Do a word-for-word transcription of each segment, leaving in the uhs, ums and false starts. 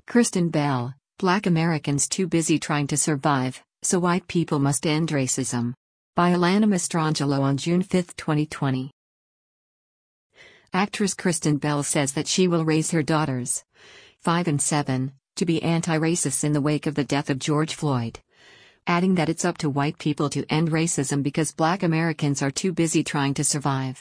Kristen Bell, Black Americans too busy trying to survive, so white people must end racism. By Alana Mastrangelo on June fifth, twenty twenty. Actress Kristen Bell says that she will raise her daughters, five and seven, to be anti-racists in the wake of the death of George Floyd, adding that it's up to white people to end racism because Black Americans are too busy trying to survive.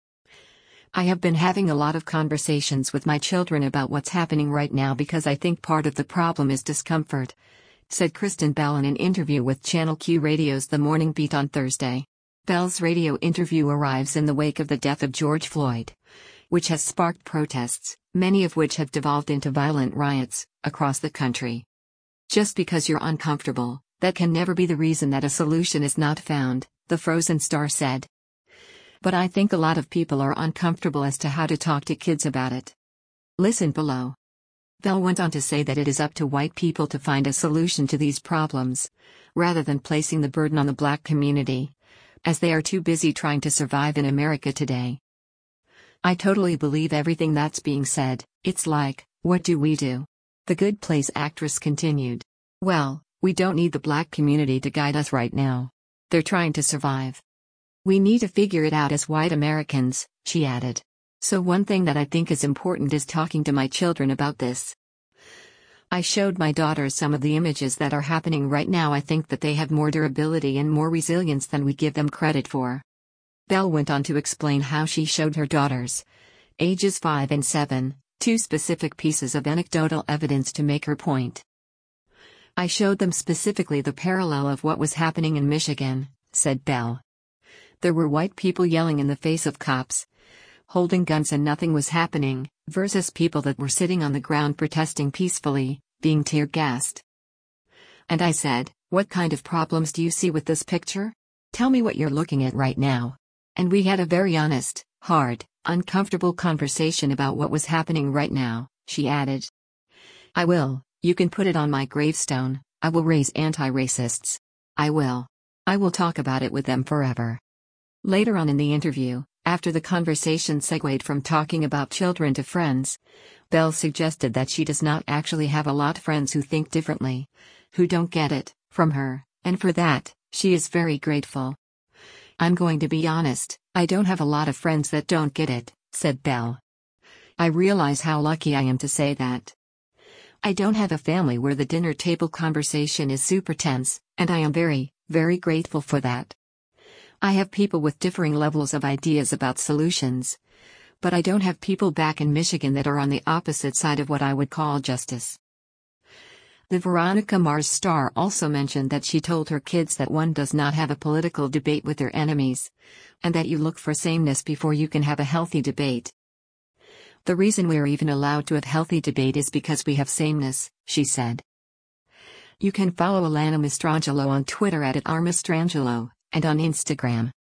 I have been having a lot of conversations with my children about what's happening right now because I think part of the problem is discomfort, said Kristen Bell in an interview with Channel Q Radio's The Morning Beat on Thursday. Bell's radio interview arrives in the wake of the death of George Floyd, which has sparked protests, many of which have devolved into violent riots, across the country. Just because you're uncomfortable, that can never be the reason that a solution is not found, the Frozen star said. But I think a lot of people are uncomfortable as to how to talk to kids about it. Listen below. Bell went on to say that it is up to white people to find a solution to these problems, rather than placing the burden on the Black community, as they are too busy trying to survive in America today. I totally believe everything that's being said. It's like, what do we do? The Good Place actress continued. Well, we don't need the Black community to guide us right now. They're trying to survive. We need to figure it out as white Americans, she added. So one thing that I think is important is talking to my children about this. I showed my daughters some of the images that are happening right now. I think that they have more durability and more resilience than we give them credit for. Bell went on to explain how she showed her daughters, ages five and seven, two specific pieces of anecdotal evidence to make her point. I showed them specifically the parallel of what was happening in Michigan, said Bell. There were white people yelling in the face of cops, holding guns and nothing was happening, versus people that were sitting on the ground protesting peacefully, being tear-gassed. And I said, what kind of problems do you see with this picture? Tell me what you're looking at right now. And we had a very honest, hard, uncomfortable conversation about what was happening right now, she added. I will, you can put it on my gravestone, I will raise anti-racists. I will. I will talk about it with them forever. Later on in the interview, after the conversation segued from talking about children to friends, Bell suggested that she does not actually have a lot of friends who think differently, who don't get it, from her, and for that, she is very grateful. I'm going to be honest, I don't have a lot of friends that don't get it, said Bell. I realize how lucky I am to say that. I don't have a family where the dinner table conversation is super tense, and I am very, very grateful for that. I have people with differing levels of ideas about solutions, but I don't have people back in Michigan that are on the opposite side of what I would call justice. The Veronica Mars star also mentioned that she told her kids that one does not have a political debate with their enemies, and that you look for sameness before you can have a healthy debate. The reason we are even allowed to have healthy debate is because we have sameness, she said. You can follow Alana Mastrangelo on Twitter at, at r mastrangelo, and on Instagram.